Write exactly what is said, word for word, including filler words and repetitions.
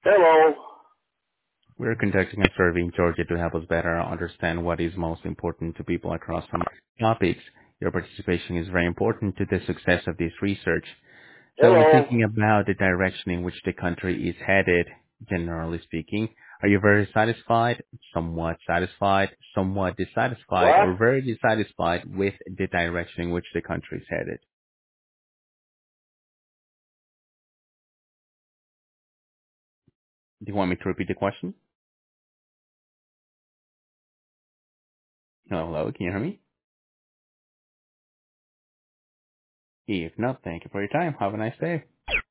Hello. We're conducting a survey in Georgia to help us better understand what is most important to people across some topics. Your participation is very important to the success of this research. So we're Hello. thinking about the direction in which the country is headed, generally speaking. Are you very satisfied, somewhat satisfied, somewhat dissatisfied, What? or very dissatisfied with the direction in which the country is headed? Do you want me to repeat the question? Hello, hello, can you hear me? If not, thank you for your time. Have a nice day.